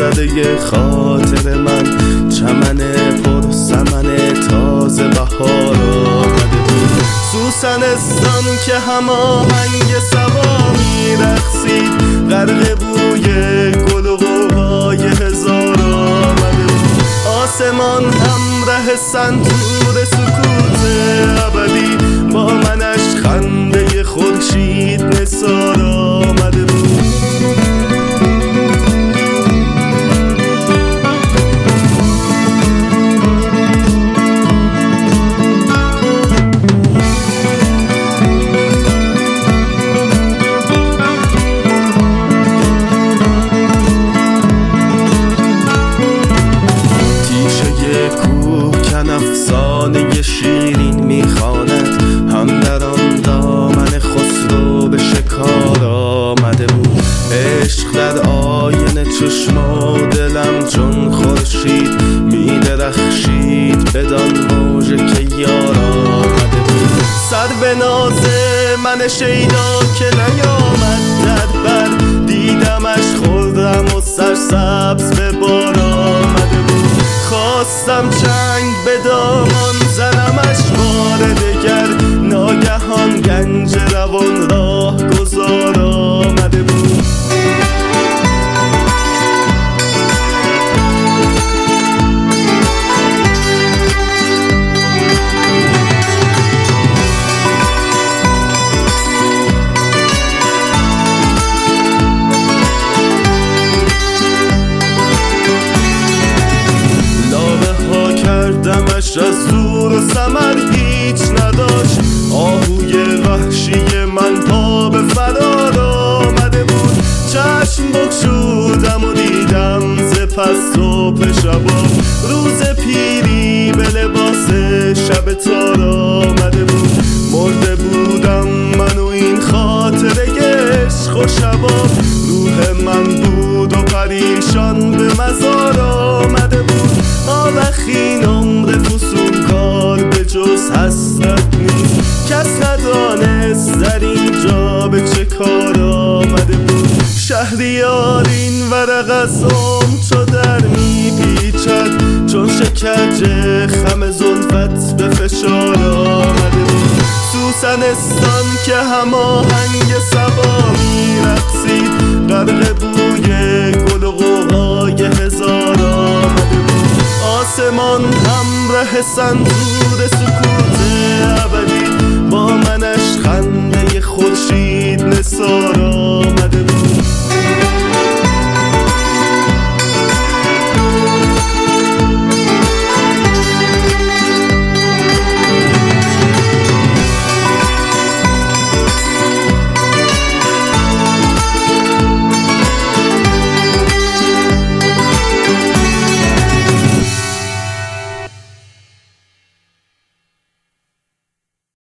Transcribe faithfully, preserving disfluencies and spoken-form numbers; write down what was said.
زده خاطر من، چمن پر سمن تازه بهار آمده بود. سوسنستان که هماهنگ صبا میرقصید، غرق بوی گل و غوغای هزار آمده بود. آسمان همراه سنتور سکوت ابدی، با منش خنده خورشید نثار آمده بود. افسانه شیرین میخواند، هم در آن دامن خسرو به شکار آمده بود. عشق در آینه چشم و دلم چون خورشید میدرخشید، بدان موج که یار آمده بود. سر به ناز من شیدا که نیامد در بر، دیدمش خردم و سرسبز به بار آمده بود. خواستم چنگ به دامان زنمش بار دگر، ناگهان گنج روان راه گذار آمده بود. دمش از دور و ثمر هیچ نداشت، آهوی وحشی من پا به فرار آمده بود. چشم بگشودم و دیدم ز پس صبح شبا، روز پیری به لباس شب تار آمده بود. مرده بودم من و این خاطره عشق و شبا، روح من بود و پریشان به مزار آمده بود. آوخین عمر فسونکار به جز حسرت نیست، کس ندانست در اینجا به چه کار آمده بود. شهریار این ورق از عمر چو در میپیچد، چون شکرج خم زلفت به فشار آمده بود. سوسنستان که هماهنگ صبا میرقصید، غرق بوی گل و غوغای هزار آمده بود. آسمان همراه سنتور سکوت ابدی، با منش خنده خورشید نثار